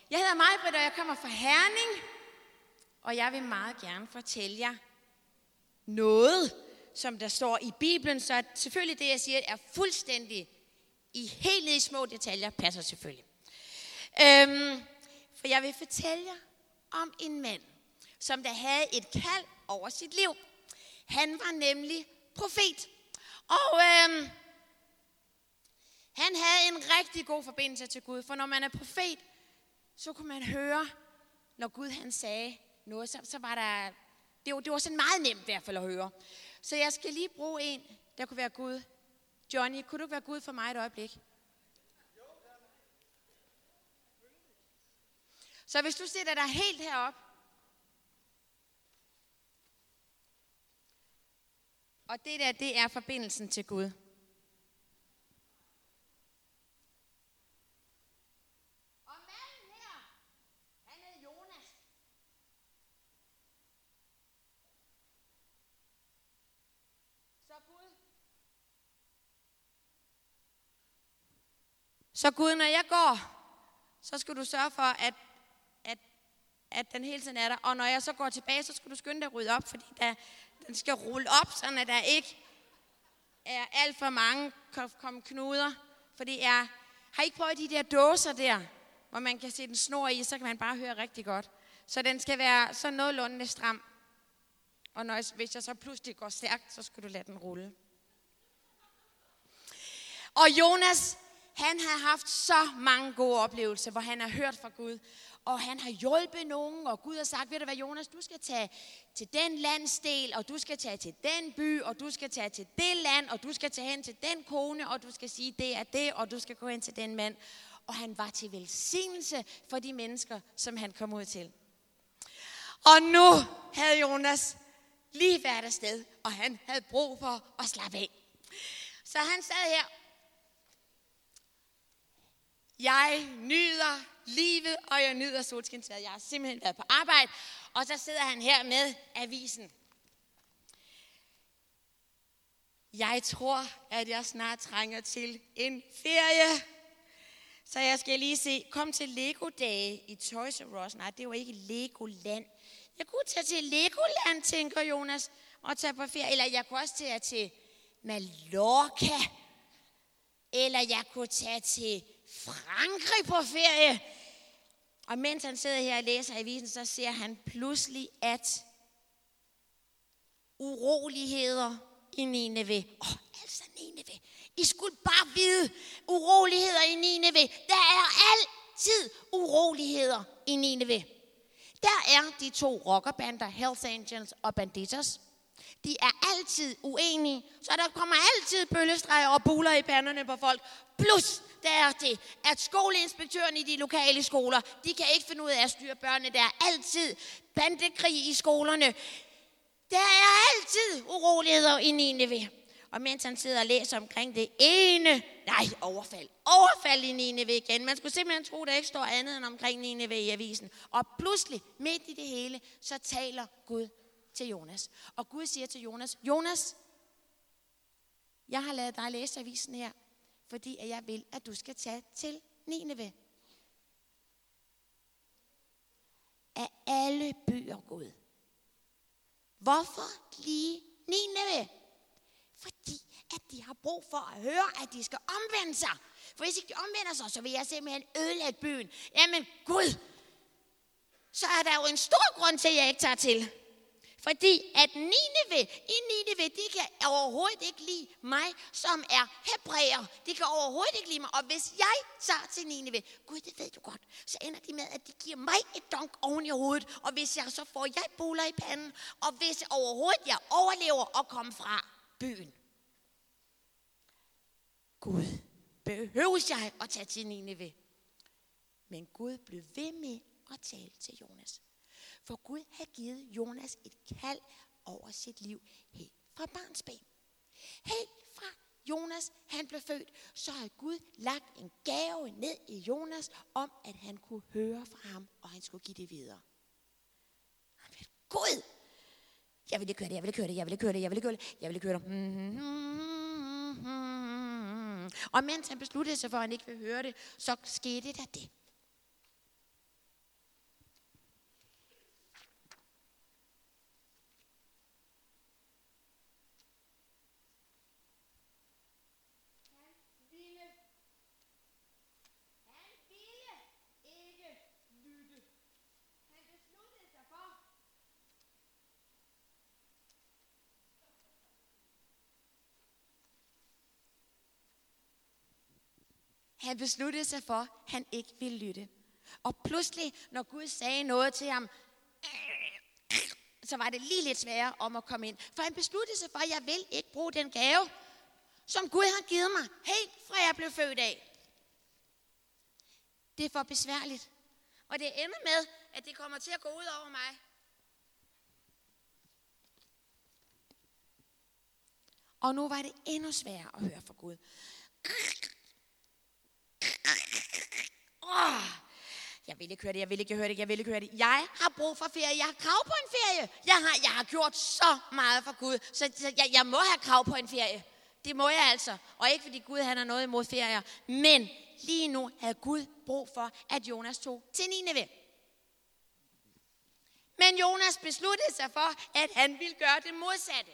Jeg hedder Maj-Britt, og jeg kommer fra Herning. Og jeg vil meget gerne fortælle jer noget, som der står i Bibelen. Så selvfølgelig det, jeg siger, er fuldstændig i helt ned i små detaljer, passer selvfølgelig. For jeg vil fortælle jer om en mand, som der havde et kald over sit liv. Han var nemlig profet. Og han havde en rigtig god forbindelse til Gud. For når man er profet, så kunne man høre, når Gud han sagde noget, så var der... Det var sådan meget nemt i hvert fald at høre. Så jeg skal lige bruge en, der kunne være Gud. Johnny, kunne du være Gud for mig et øjeblik? Så hvis du sætter dig helt herop, og det der, det er forbindelsen til Gud. Og manden her, han er Jonas. Så Gud, når jeg går, så skal du sørge for, at den hele tiden er der. Og når jeg så går tilbage, så skal du skynde dig at rydde op, fordi den skal rulle op, så der ikke er alt for mange knuder. Fordi har I ikke prøvet de der dåser der, hvor man kan se den snor i, så kan man bare høre rigtig godt. Så den skal være sådan nogenlunde stram. Og hvis jeg så pludselig går stærkt, så skal du lade den rulle. Og Jonas, han har haft så mange gode oplevelser, hvor han har hørt fra Gud. Og han har hjulpet nogen, og Gud har sagt, ved du hvad Jonas, du skal tage til den landsdel, og du skal tage til den by, og du skal tage til det land, og du skal tage hen til den kone, og du skal sige det er det, og du skal gå hen til den mand. Og han var til velsignelse for de mennesker, som han kom ud til. Og nu havde Jonas lige været afsted, og han havde brug for at slappe af. Så han sad her. Jeg nyder livet, og jeg nyder solskinsvejret. Jeg har simpelthen været på arbejde, og så sidder han her med avisen. Jeg tror, at jeg snart trænger til en ferie. Så jeg skal lige se, kom til Lego-dage i Toys R Us. Nej, det var ikke Legoland. Jeg kunne tage til Legoland, tænker Jonas, og tage på ferie. Eller jeg kunne også tage til Mallorca. Eller jeg kunne tage til Frankrig på ferie. Og mens han sidder her og læser avisen, så ser han pludselig, at uroligheder i Nineve. Altså Nineve. I skulle bare vide, uroligheder i Nineve. Der er altid uroligheder i Nineve. Der er de to rockerbander, Hells Angels og Banditos. De er altid uenige, så der kommer altid bøllestreger og buler i panderne på folk. Plus, der er det, at skoleinspektørerne i de lokale skoler, de kan ikke finde ud af at styre børnene. Der er altid bandekrig i skolerne. Der er altid uroligheder i Nineve. Og mens han sidder og læser omkring det overfald i Nineve igen. Man skulle simpelthen tro, der ikke står andet end omkring Nineve i avisen. Og pludselig, midt i det hele, så taler Gud til Jonas. Og Gud siger til Jonas, Jonas, jeg har ladet dig læse avisen her, fordi at jeg vil, at du skal tage til Nineve. Af alle byer, Gud. Hvorfor lige Nineve? Fordi at de har brug for at høre, at de skal omvende sig. For hvis ikke de omvender sig, så vil jeg simpelthen ødelægge byen. Jamen Gud, så er der jo en stor grund til, at jeg ikke tager til. Fordi at Nineve, de kan overhovedet ikke lide mig, som er hebræer. De kan overhovedet ikke lide mig. Og hvis jeg tager til Nineve, Gud, det ved du godt, så ender de med, at de giver mig et dunk oven i hovedet. Og hvis jeg så får jeg buler i panden, og hvis overhovedet jeg overlever og kommer fra byen. Gud, behøver jeg at tage til Nineve? Men Gud blev ved med at tale til Jonas. For Gud havde givet Jonas et kald over sit liv helt fra barnsben. Helt fra Jonas, han blev født, så havde Gud lagt en gave ned i Jonas, om at han kunne høre fra ham, og han skulle give det videre. Gud! Jeg vil ikke høre det. Og mens han besluttede sig for, at han ikke ville høre det, så skete der det. Han besluttede sig for, at han ikke ville lytte. Og pludselig, når Gud sagde noget til ham, så var det lige lidt sværere om at komme ind. For han besluttede sig for, at jeg vil ikke bruge den gave, som Gud har givet mig, helt fra jeg blev født af. Det er for besværligt. Og det ender med, at det kommer til at gå ud over mig. Og nu var det endnu sværere at høre fra Gud. Jeg vil ikke høre det, jeg vil ikke høre det, jeg vil ikke høre det. Jeg har brug for ferie, jeg har krav på en ferie. Jeg har gjort så meget for Gud, så jeg må have krav på en ferie. Det må jeg altså. Og ikke fordi Gud han har noget imod ferier. Men lige nu havde Gud brug for, at Jonas tog til Nineve. Men Jonas besluttede sig for, at han ville gøre det modsatte.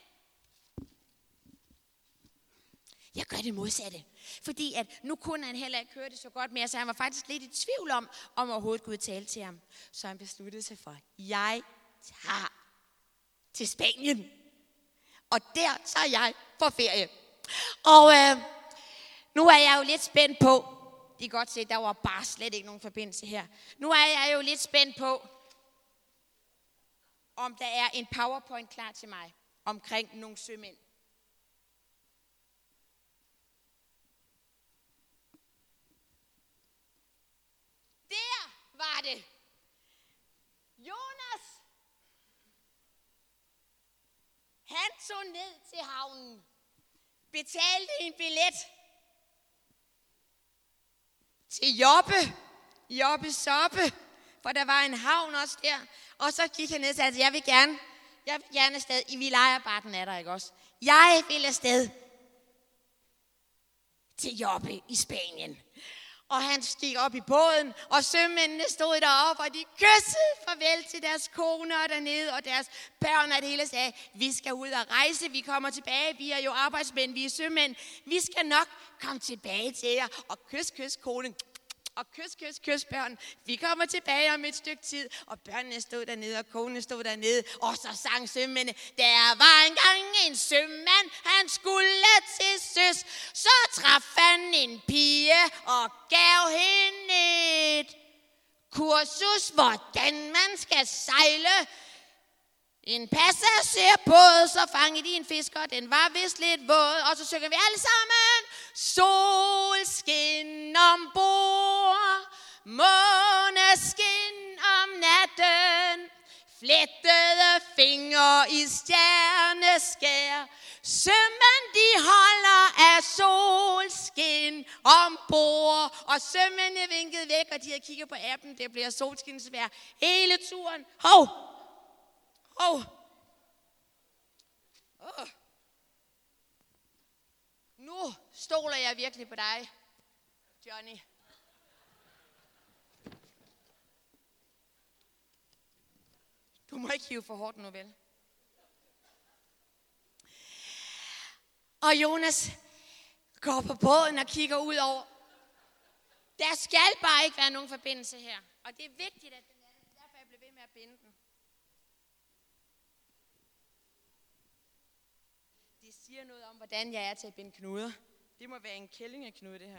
Jeg gør det modsatte. Fordi at nu kunne han heller ikke høre det så godt mere, så han var faktisk lidt i tvivl om overhovedet Gud talte til ham. Så han besluttede sig for, jeg tager til Spanien. Og der tager jeg på ferie. Og nu er jeg jo lidt spændt på, de kan godt se, der var bare slet ikke nogen forbindelse her. Nu er jeg jo lidt spændt på, om der er en PowerPoint klar til mig omkring nogle sømænd. Der var det. Jonas, han tog ned til havnen, betalte en billet til Jobbe Soppe, for der var en havn også der. Og så gik han ned og sagde, jeg vil gerne afsted. Vi leger bare den er der, ikke også? Jeg vil afsted til Jobbe i Spanien. Og han steg op i båden, og sømændene stod deroppe, og de kyssede farvel til deres koner dernede, og deres børn, og det hele sagde, vi skal ud og rejse, vi kommer tilbage, vi er jo arbejdsmænd, vi er sømænd, vi skal nok komme tilbage til jer, og kys konen, og kys børn, vi kommer tilbage om et stykke tid, og børnene stod dernede, og konen stod dernede, og så sang sømændene, der var engang en sømand, han skulle til søs, så traf han en pige, og gav hende et kursus, hvordan man skal sejle. En passagerbåd, så fangede de en fisk, og den var vist lidt våd, og så synger vi alle sammen. Solskin ombord, måneskin om natten, flettede fingre i stjerneskær. Sømænd, de holder af solskin ombord. Og sømændene vinkede væk, og de havde kigget på appen. Det bliver solskinsvejr hele turen. Hov! Nu stoler jeg virkelig på dig, Johnny. Du må ikke hive for hårdt nu, vel? Og Jonas går på båden og kigger ud over. Der skal bare ikke være nogen forbindelse her. Og det er vigtigt, at den er. Derfor jeg blev ved med at binde den. Det siger noget om, hvordan jeg er til at binde knuder. Det må være en kællingeknude, det her.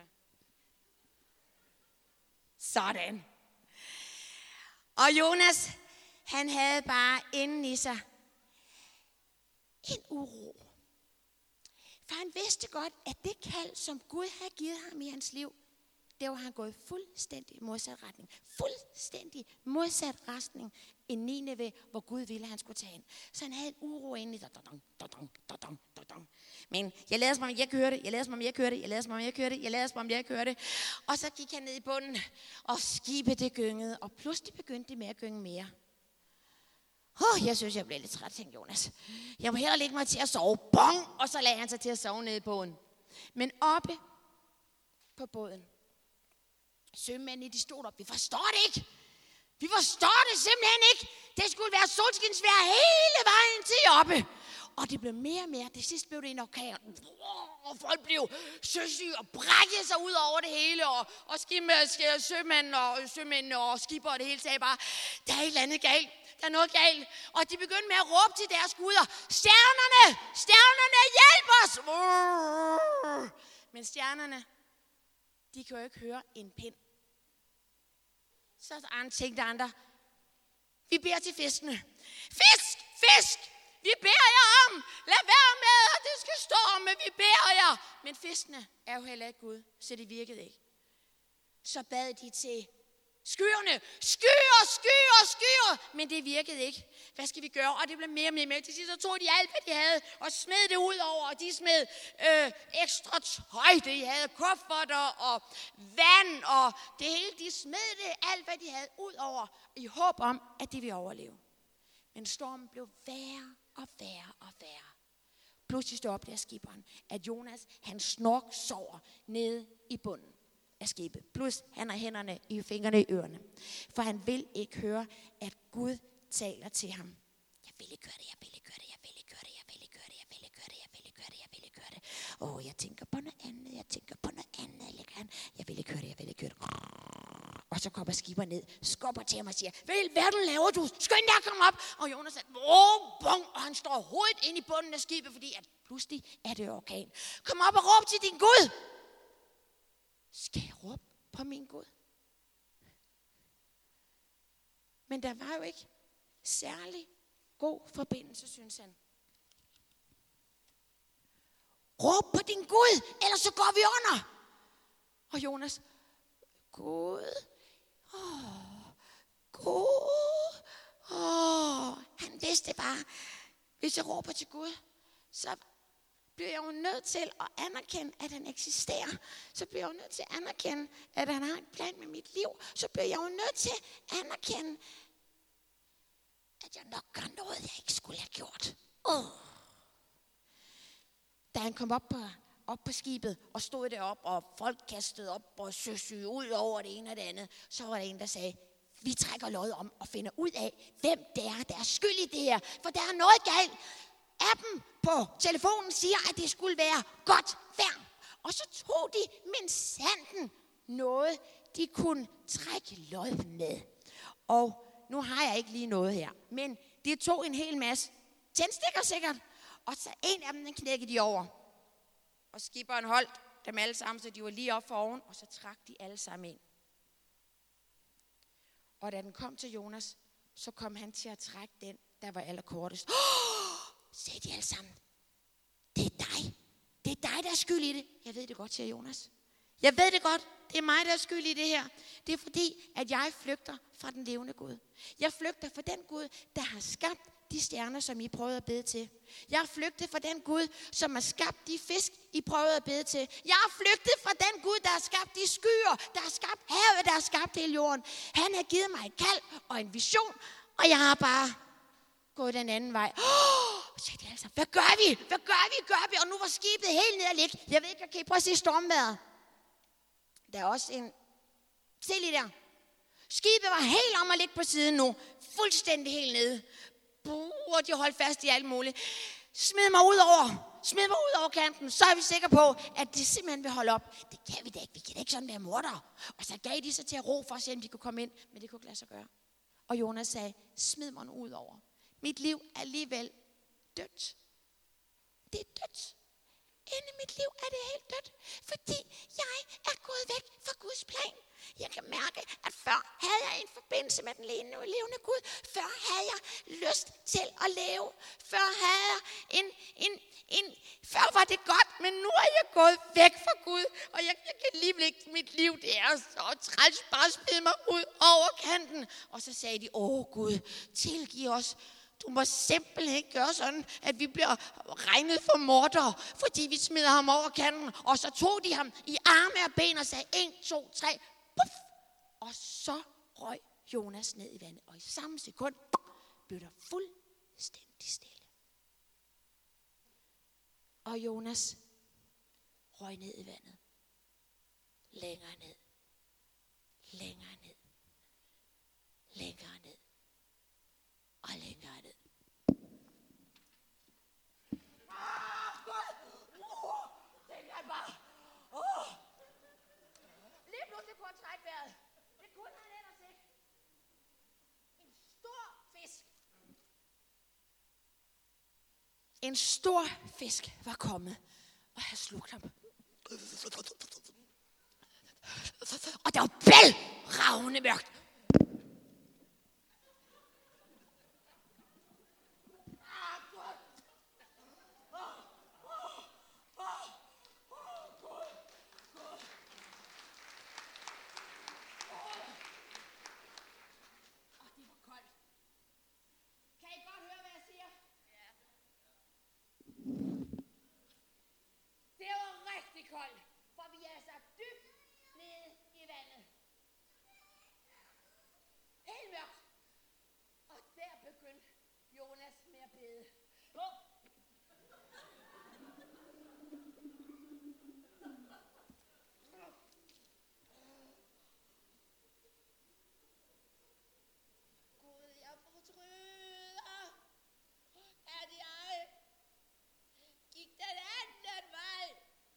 Sådan. Og Jonas, han havde bare inden i sig en uro. For han vidste godt, at det kald, som Gud havde givet ham i hans liv, det var han gået fuldstændig modsat retning. Fuldstændig modsat retning end Nineve, hvor Gud ville, at han skulle tage hen. Så han havde en uro inde i sig. Men jeg lader som om, jeg kører det. Jeg lader som om, jeg kører det. Jeg lader som om, jeg kører det. Jeg lader som om, jeg kører det. Og så gik han ned i bunden, og skibet det gyngede. Og pludselig begyndte det med at gynge mere. Jeg synes, jeg blev lidt træt, tænkte Jonas. Jeg må hellere lægge mig til at sove. Bong! Og så lagde han sig til at sove nede i båden. Men oppe på båden, sømændene, de stod op. Vi forstår det ikke. Vi forstår det simpelthen ikke. Det skulle være solskinsvejr hele vejen til oppe. Og det blev mere og mere. Det sidste blev det en orkan. Og folk blev søsyge og brækkede sig ud over det hele. Og sømændene og skipper og det hele sagde bare, der er et eller andet galt. Der er noget galt. Og de begyndte med at råbe til deres guder. Stjernerne, hjælp os! Men stjernerne, De kan jo ikke høre en pind. Så tænkte andre, vi beder til fiskene. Fisk, fisk, vi beder jer om. Lad være med, at det skal storme, vi beder jer. Men fiskene er jo heller ikke Gud, så det virkede ikke. Så bad de til skyerne. Skyer. Men det virkede ikke. Hvad skal vi gøre? Og det blev mere og mere. Til sidst så tog de alt, hvad de havde, og smed det ud over. Og de smed ekstra tøj, de havde, kufferter og vand og det hele. De smed det alt, hvad de havde, ud over, i håb om, at de ville overleve. Men stormen blev værre og værre. Pludselig står op der skiberen, at Jonas, han sover nede i bunden af skibet. Plus han har hænderne i fingrene i ørerne. For han vil ikke høre, at Gud taler til ham. Jeg vil ikke høre det. Jeg tænker på noget andet. Jeg vil ikke høre det. Og så kommer skiberen ned, skubber til ham og siger, hvad du laver du? Skynd dig at komme op. Og Jonas siger, bong, og han står hovedet ind i bunden af skibet, fordi at pludselig er det orkan. Kom op og råb til din Gud. Skal jeg råbe på min Gud? Men der var jo ikke særlig god forbindelse, synes han. Råb på din Gud, ellers så går vi under. Og Jonas, Gud, han vidste bare, hvis jeg råber til Gud, så bliver jeg jo nødt til at anerkende, at han eksisterer. Så bliver jeg jo nødt til at anerkende, at han har en plan med mit liv. Så bliver jeg jo nødt til at anerkende, at jeg nok gør noget, jeg ikke skulle have gjort. Da han kom op på skibet og stod deroppe, og folk kastede op og søsede ud over det ene og det andet, så var der en, der sagde, vi trækker lod om og finder ud af, hvem det er, der er skyld i det her. For der er noget galt. Appen på telefonen siger, at det skulle være godt vejr. Og så tog de minsanden noget, de kunne trække lod med. Og nu har jeg ikke lige noget her, men de tog en hel masse tændstikker sikkert, og så en af dem, den knækkede de over. Og skiberen holdt dem alle sammen, så de var lige op for oven, og så trak de alle sammen ind. Og da den kom til Jonas, så kom han til at trække den, der var allerkortest. Sagde de alle sammen, det er dig. Det er dig, der er skyld i det. Jeg ved det godt, siger Jonas. Jeg ved det godt. Det er mig, der er skyld i det her. Det er fordi, at jeg flygter fra den levende Gud. Jeg flygter fra den Gud, der har skabt de stjerner, som I prøvede at bede til. Jeg har flygtet fra den Gud, som har skabt de fisk, I prøvede at bede til. Jeg har flygtet fra den Gud, der har skabt de skyer, der har skabt havet, der har skabt hele jorden. Han har givet mig et kald og en vision, og jeg har bare gået den anden vej. Sagde de altså, hvad gør vi? Og nu var skibet helt ned og ligge. Jeg ved ikke, kan I prøve at se stormvejret? Der er også en... Se lige der. Skibet var helt om at ligge på siden nu. Fuldstændig helt nede. Og de holdt fast i alt muligt. Smid mig ud over kanten, så er vi sikre på, at det simpelthen vil holde op. Det kan vi da ikke. Vi kan da ikke sådan være mordere. Og så gav de sig til at ro for at se, om de kunne komme ind. Men det kunne ikke lade sig gøre. Og Jonas sagde, smid mig nu ud over. Mit liv er alligevel dødt. Det er dødt. Inde i mit liv er det helt dødt. Fordi jeg er gået væk fra Guds plan. Jeg kan mærke, at før havde jeg en forbindelse med den levende Gud. Før havde jeg lyst til at leve. Før havde jeg før var det godt, men nu er jeg gået væk fra Gud. Og jeg kan lige ikke mit liv, det er så træls, bare smide mig ud over kanten. Og så sagde de, Gud, tilgiv os. Du må simpelthen ikke gøre sådan, at vi bliver regnet for mordere, fordi vi smider ham over kanten. Og så tog de ham i arme og ben og sagde 1, 2, 3, puff! Og så røg Jonas ned i vandet. Og i samme sekund blev der fuldstændig stille. Og Jonas røg ned i vandet. Længere ned. Længere ned. Længere ned. Og længere ned. Tænkte jeg bare. Lige pludselig kunne han trække vejret. Det kunne han ellers ikke. En stor fisk. En stor fisk var kommet og havde slugt ham. og bælragende mørkt. Koldt, for vi er så dybt nede i vandet. Helt mørkt. Og der begyndte Jonas med at bede. Gud, jeg fortryder, at jeg gik den anden vej.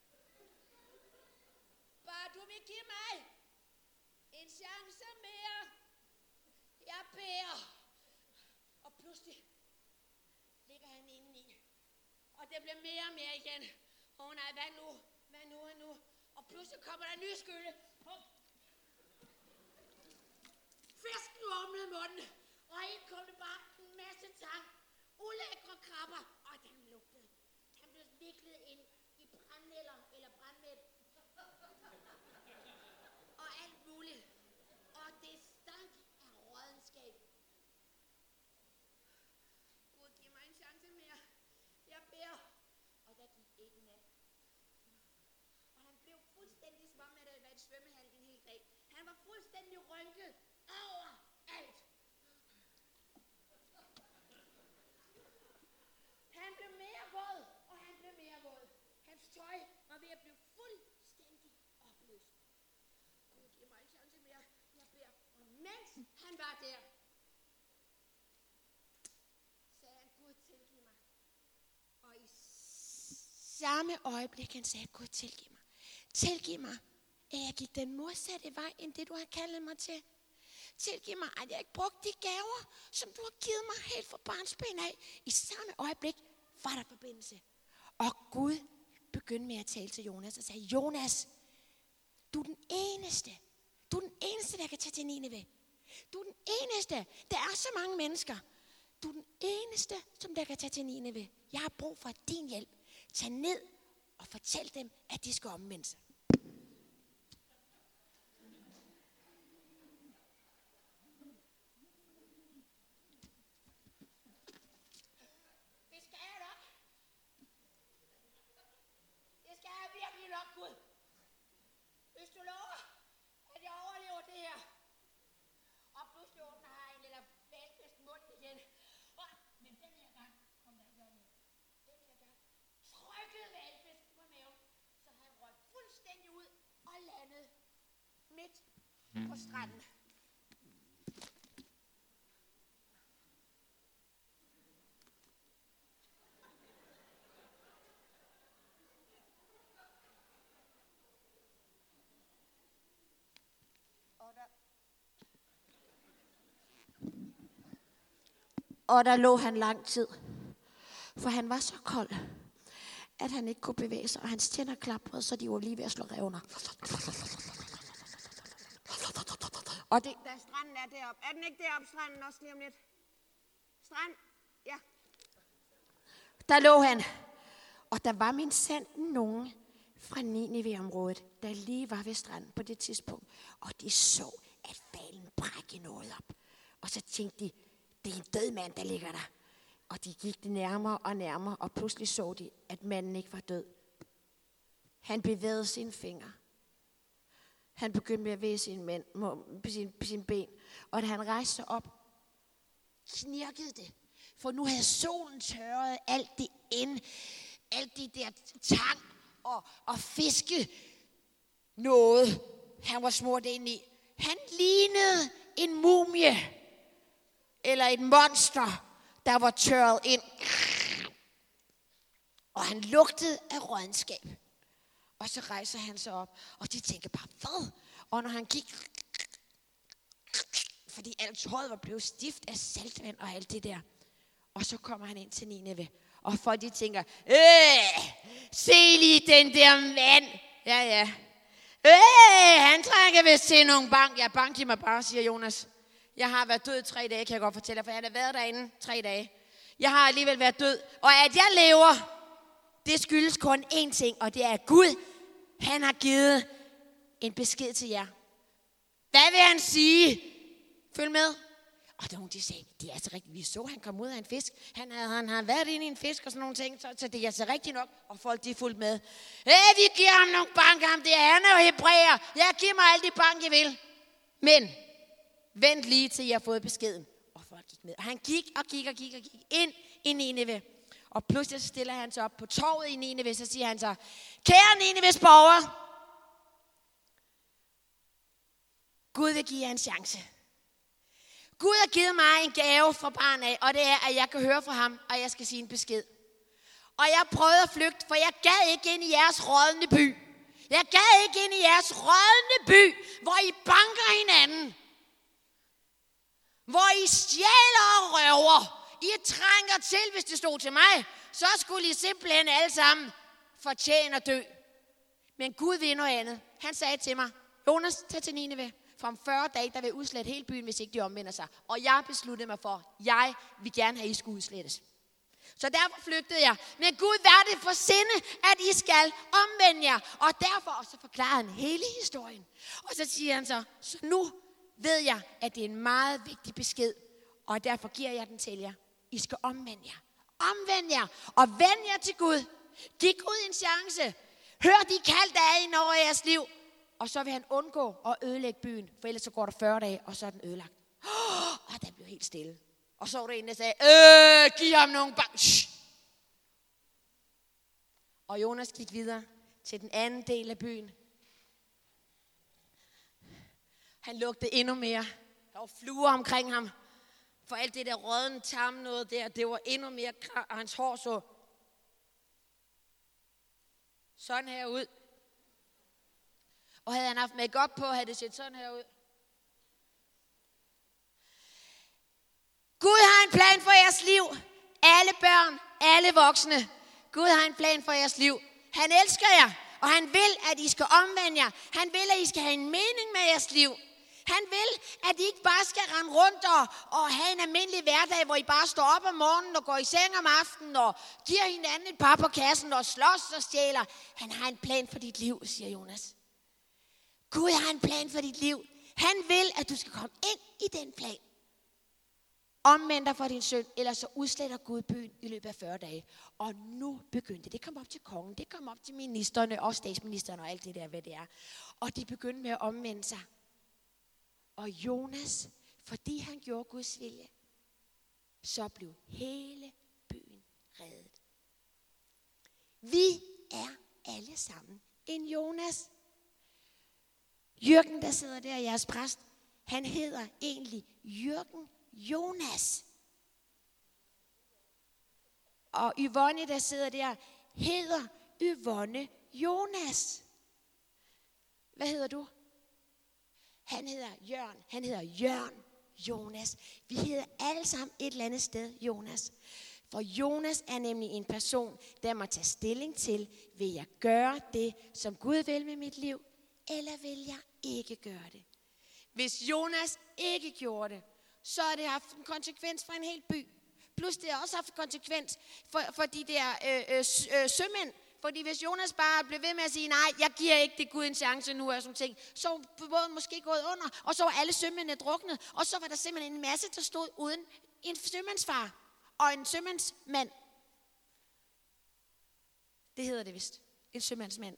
Bare du vil give mig en chance mere. Jeg beder. Og pludselig ligger han indeni. Og det bliver mere og mere igen. Nej, hvad nu? Og pludselig kommer der en ny skylde. Fisken åbnede munden. Og ind kom det bare en masse tang. Ulækre krabber. Og den lugtede. Han blev viklet ind i brandnælder eller brandmæt. Og alt muligt. Og det stank af rådenskab. Gud, giv mig en chance mere. Jeg beder. Og der gik ikke nat. Og han blev fuldstændig som om, at det var et svømmehal en hel dag. Han var fuldstændig rynket over alt. Han blev mere våd, og han blev mere våd. Hans tøj var ved at blive fuldstændig opløst. Gud, giv mig en chance mere. Jeg beder. Og mens han var der, sagde han, Gud, tilgiv mig. Og i samme øjeblik, han sagde, Gud, tilgiv mig. Tilgiv mig, at jeg gik den modsatte vej, end det, du har kaldet mig til. Tilgiv mig, at jeg ikke brugte de gaver, som du har givet mig helt fra barnsben af. I samme øjeblik var der forbindelse. Og Gud begyndte med at tale til Jonas og sagde, Jonas, du er den eneste. Du er den eneste, der kan tage til Nineve. Du er den eneste. Der er så mange mennesker. Du er den eneste, som der kan tage til Nineve. Jeg har brug for din hjælp. Tag ned og fortæl dem, at de skal omvende sig. Gud, hvis du lover, at jeg overlever det her. Og pludselig åbner her en lille valgfest mund igen. Men den her gang kom der ikke noget. Den her gang trykkede valgfest på maven, så han røg fuldstændig ud og landede midt på stranden. Og der lå han lang tid, for han var så kold, at han ikke kunne bevæge sig, og hans tænder klaprede, så de var lige ved at slå revner. Og det, der stranden er deroppe. Er den ikke deroppe, stranden også lige om lidt? Strand? Ja. Der lå han, og der var mindsandt nogen fra Nineve-området, der lige var ved stranden på det tidspunkt, og de så, at hvalen brækkede noget op. Og så tænkte de, det er en død mand, der ligger der. Og de gik nærmere og nærmere, og pludselig så de, at manden ikke var død. Han bevægede sine fingre. Han begyndte med at væge sine ben. Og da han rejste sig op, knirkede det. For nu havde solen tørret alt det der tang og fiske noget, han var smurt ind i. Han lignede en mumie. Eller et monster, der var tørret ind. Og han lugtede af rådenskab. Og så rejser han sig op, og de tænker bare, hvad? Og når han gik, fordi alt tøjet var blevet stift af saltvand og alt det der. Og så kommer han ind til Nineve. Og folk de tænker, se lige den der mand. Ja, Han trænger vist til nogle bank. Ja, bank i mig bare, siger Jonas. Jeg har været død 3 dage, kan jeg godt fortælle, for jeg har været derinde 3 dage. Jeg har alligevel været død. Og at jeg lever, det skyldes kun én ting, og det er, at Gud, han har givet en besked til jer. Hvad vil han sige? Følg med. Og der nogen, de sagde, det er altså rigtigt. Vi så, han kom ud af en fisk. Han har været inde i en fisk og sådan nogle ting, så det er altså rigtigt nok. Og folk, de er fuldt med. Vi giver ham nogle bank, ham det er. Han er jo hebræer. Jeg giver mig alle de bank, jeg vil. Men vent lige til, jeg har fået beskeden. Og folk gik med. Og han gik ind i Nineve. Og pludselig så stiller han sig op på torvet i Nineve, så siger han så, kære Nineves borgere, Gud vil give jer en chance. Gud har givet mig en gave fra barn af, og det er, at jeg kan høre fra ham, og jeg skal sige en besked. Og jeg prøvede at flygte, for jeg gad ikke ind i jeres rådne by. Jeg gad ikke ind i jeres rådne by, hvor I banker hinanden. Hvor I stjæler og røver. I trænger til, hvis det stod til mig, så skulle I simpelthen alle sammen fortjene at dø. Men Gud vil noget andet. Han sagde til mig, Jonas, tag til Nineve. For om 40 dage, der vil udslette hele byen, hvis ikke de omvender sig. Og jeg besluttede mig for, jeg vil gerne have, at I skulle udslettes. Så derfor flygtede jeg. Men Gud, hvad er det for sinde, at I skal omvende jer? Og derfor så forklarer han hele historien. Og så siger han så nu ved jeg, at det er en meget vigtig besked. Og derfor giver jeg den til jer. I skal omvende jer. Omvend jer. Og vend jer til Gud. Giv Gud en chance. Hør de kald, der er ind over jeres liv. Og så vil han undgå at ødelægge byen. For ellers så går der 40 dage, og så er den ødelagt. Og der blev helt stille. Og så var der en, der sagde, giv ham nogle bank. Og Jonas gik videre til den anden del af byen. Han lugtede endnu mere. Der var fluer omkring ham. For alt det der rådne tarm noget der, det var endnu mere, og hans hår så sådan her ud. Og havde han haft make-up på, havde det set sådan her ud. Gud har en plan for jeres liv. Alle børn, alle voksne. Gud har en plan for jeres liv. Han elsker jer, og han vil, at I skal omvende jer. Han vil, at I skal have en mening med jeres liv. Han vil, at I ikke bare skal rende rundt og have en almindelig hverdag, hvor I bare står op om morgenen og går i seng om aftenen og giver hinanden et par på kassen og slås og stjæler. Han har en plan for dit liv, siger Jonas. Gud har en plan for dit liv. Han vil, at du skal komme ind i den plan. Omvend dig for din synd, ellers så udsletter Gud byen i løbet af 40 dage. Og nu begyndte det. Kom op til kongen, det kom op til ministerne og statsministeren og alt det der, hvad det er. Og de begyndte med at omvende sig. Og Jonas, fordi han gjorde Guds vilje, så blev hele byen reddet. Vi er alle sammen en Jonas. Jørgen, der sidder der, jeres præst, han hedder egentlig Jørgen Jonas. Og Yvonne, der sidder der, hedder Yvonne Jonas. Hvad hedder du? Han hedder Jørgen. Han hedder Jørgen Jonas. Vi hedder alle sammen et eller andet sted Jonas. For Jonas er nemlig en person, der må tage stilling til, vil jeg gøre det, som Gud vil med mit liv, eller vil jeg ikke gøre det? Hvis Jonas ikke gjorde det, så har det haft en konsekvens for en hel by. Plus det har også haft en konsekvens for de der sømænd. Fordi hvis Jonas bare blev ved med at sige, nej, jeg giver ikke det Gud en chance nu, og sådan ting, så var båden måske gået under, og så var alle sømændene druknet, og så var der simpelthen en masse, der stod uden en sømandsfar og en sømandsmand. Det hedder det vist. En sømandsmand.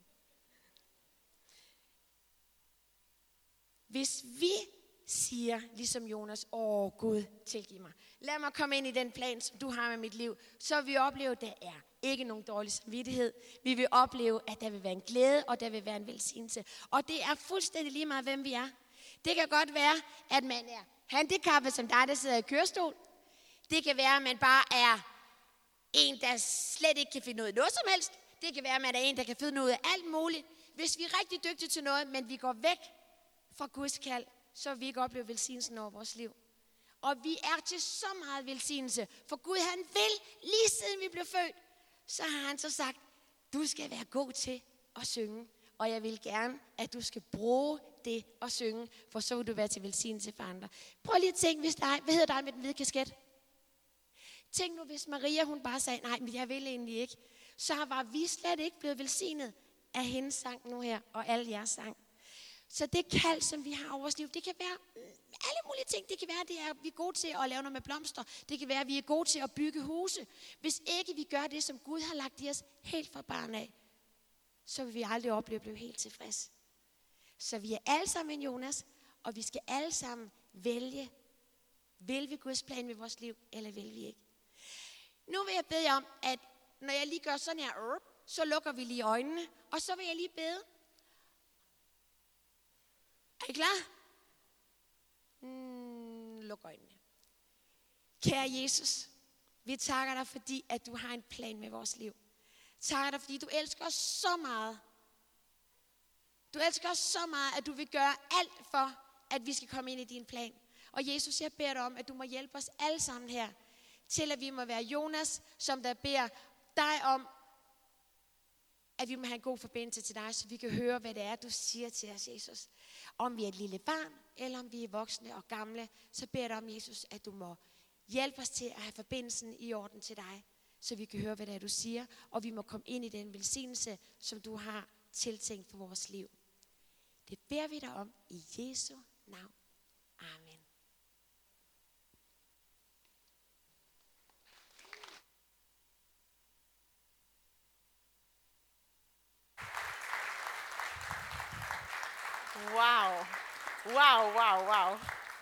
Hvis vi siger, ligesom Jonas, Gud, tilgiv mig. Lad mig komme ind i den plan, som du har med mit liv. Så vil vi opleve, at der er ikke nogen dårlig samvittighed. Vi vil opleve, at der vil være en glæde, og der vil være en velsignelse. Og det er fuldstændig lige meget, hvem vi er. Det kan godt være, at man er handicappet, som dig, der sidder i kørestol. Det kan være, at man bare er en, der slet ikke kan finde ud af noget som helst. Det kan være, at man er en, der kan finde ud af alt muligt. Hvis vi er rigtig dygtige til noget, men vi går væk fra Guds kald, så vil vi ikke opleve velsignelsen over vores liv. Og vi er til så meget velsignelse, for Gud han vil, lige siden vi blev født, så har han så sagt, du skal være god til at synge. og jeg vil gerne, at du skal bruge det og synge, for så vil du være til velsignelse for andre. Prøv lige at tænke, hvad hedder dig med den hvide kasket? Tænk nu, hvis Maria hun bare sagde, nej, men jeg vil egentlig ikke. Så var vi slet ikke blevet velsignet af hendes sang nu her, og alle jeres sang. Så det kald, som vi har over vores liv, det kan være alle mulige ting. Det kan være, at vi er gode til at lave noget med blomster. Det kan være, at vi er gode til at bygge huse. Hvis ikke vi gør det, som Gud har lagt i os helt fra barn af, så vil vi aldrig opleve at blive helt tilfreds. Så vi er alle sammen en Jonas, og vi skal alle sammen vælge, vil vi Guds plan med vores liv, eller vil vi ikke? Nu vil jeg bede jer om, at når jeg lige gør sådan her, så lukker vi lige øjnene, og så vil jeg lige bede. Er I klar? Luk øjnene. Kære Jesus, vi takker dig, fordi at du har en plan med vores liv. Takker dig, fordi du elsker os så meget. Du elsker os så meget, at du vil gøre alt for, at vi skal komme ind i din plan. Og Jesus, jeg beder dig om, at du må hjælpe os alle sammen her, til at vi må være Jonas, som der beder dig om, at vi må have en god forbindelse til dig, så vi kan høre, hvad det er, du siger til os, Jesus. Om vi er et lille barn, eller om vi er voksne og gamle, så beder jeg dig om, Jesus, at du må hjælpe os til at have forbindelsen i orden til dig, så vi kan høre, hvad det er, du siger, og vi må komme ind i den velsignelse, som du har tiltænkt for vores liv. Det beder vi dig om i Jesu navn. Amen. Wow.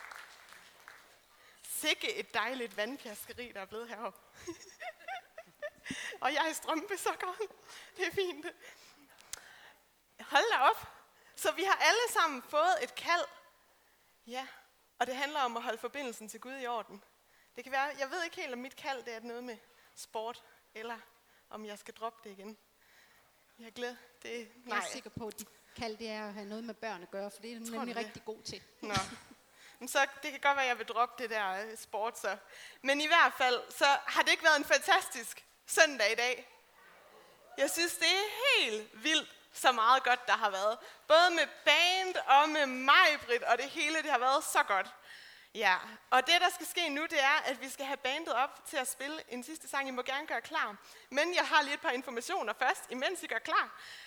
Sikke et dejligt vandpjaskeri, der er blevet heroppe. Og jeg er i strømpesokker. Det er fint. Hold da op. Så vi har alle sammen fået et kald. Ja, og det handler om at holde forbindelsen til Gud i orden. Det kan være, jeg ved ikke helt, om mit kald det er noget med sport, eller om jeg skal droppe det igen. Jeg glæder det. Nej. Jeg er sikker på, at dit kald det er at have noget med børn at gøre, for det er du nemlig rigtig god til. Nå. Så det kan godt være, at jeg vil droppe det der sport så. Men i hvert fald, så har det ikke været en fantastisk søndag i dag. Jeg synes, det er helt vildt så meget godt, der har været. Både med band og med Maj-Britt, og det hele, det har været så godt. Ja, og det, der skal ske nu, det er, at vi skal have bandet op til at spille en sidste sang. I må gerne gøre klar. Men jeg har lige et par informationer først, imens I gør klar.